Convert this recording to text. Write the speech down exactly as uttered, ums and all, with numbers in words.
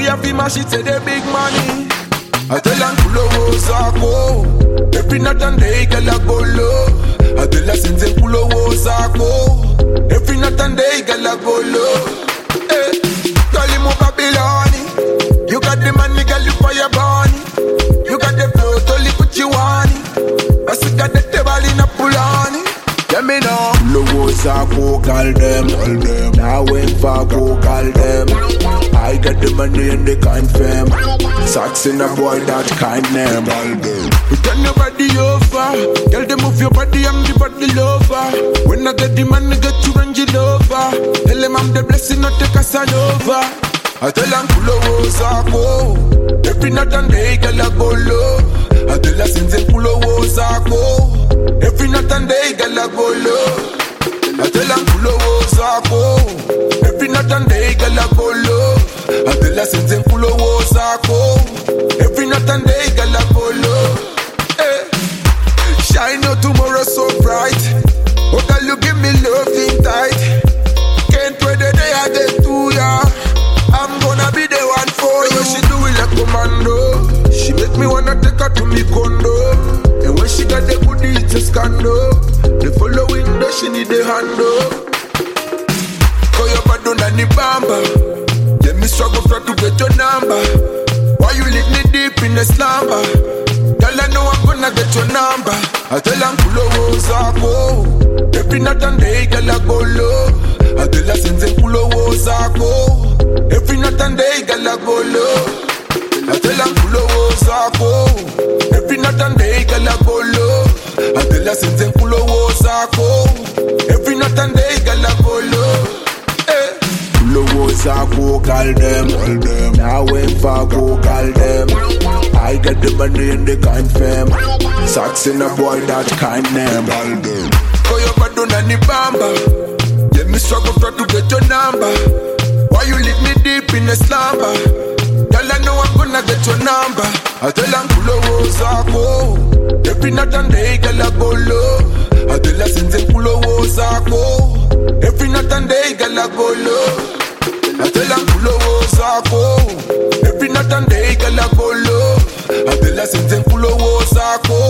have him and she say the big money. I tell her pull over Sako. Every night and day, girl I go low. I tell her since they pull over Sako. Every night and day, girl I go low. Hey, girl you move Babylon. You got the money, girl you fire burn. You got the flow, totally put you on. I still got the table in a pull on. Let me know. Pull over Sako, call them. Now when Fargo, call them. I got the money and they confirm. Socks in a boy that kind name. We turn your body over. Girl, they move your body, I'm the body lover. When I get the money, get you Range Rover. Tell them I'm the blessing, not the Casanova. I tell them pull over Sako. Every night and day, girl, I go low. I tell her since they pull over Sako. Every night and day, girl, I go low. I tell them pull over Sako. Every night and day, girl, I go low. I tell her since they pull over Sako. Every night and day, girl, I go low. Hey. Shine your tomorrow so bright. Oh, girl, you give me loving tight. Can't wait the day I get to ya. I'm gonna be the one for you. She do it like commando. She make me wanna take her to me condo. And when she got the booty, it's a scandal. The following day, she need the handle. Call your bad on the bamba. Let me struggle for to get your number. Why you leave me deep in the slumber? Girl, I know I'm gonna get your number. I tell her pull over Sako. Every night and day, girl, I go low. I tell her since they pull over Sako. Every night and day, girl, I go low. I tell her pull over Sako. Every night and day, girl, I go low. I tell her since they pull over Sako. Every night and day, girl, I go low. Hey. Pull over Sako, call them. Now when Fargo, call them. I got the money and they confirm. Socks in a boy that kind name. Call your bad on the bamba. Let me struggle for to get your number. Why you leave me deep in the slumber? Girl, I know I'm gonna get your number. I tell her pull over Sako. Every night and day, girl, I go low. I tell her since they pull over Sako. Every night and day, girl, I go low. I tell her pull over Sako. Every night and day, girl, I go low. I tell her since they pull over Sako.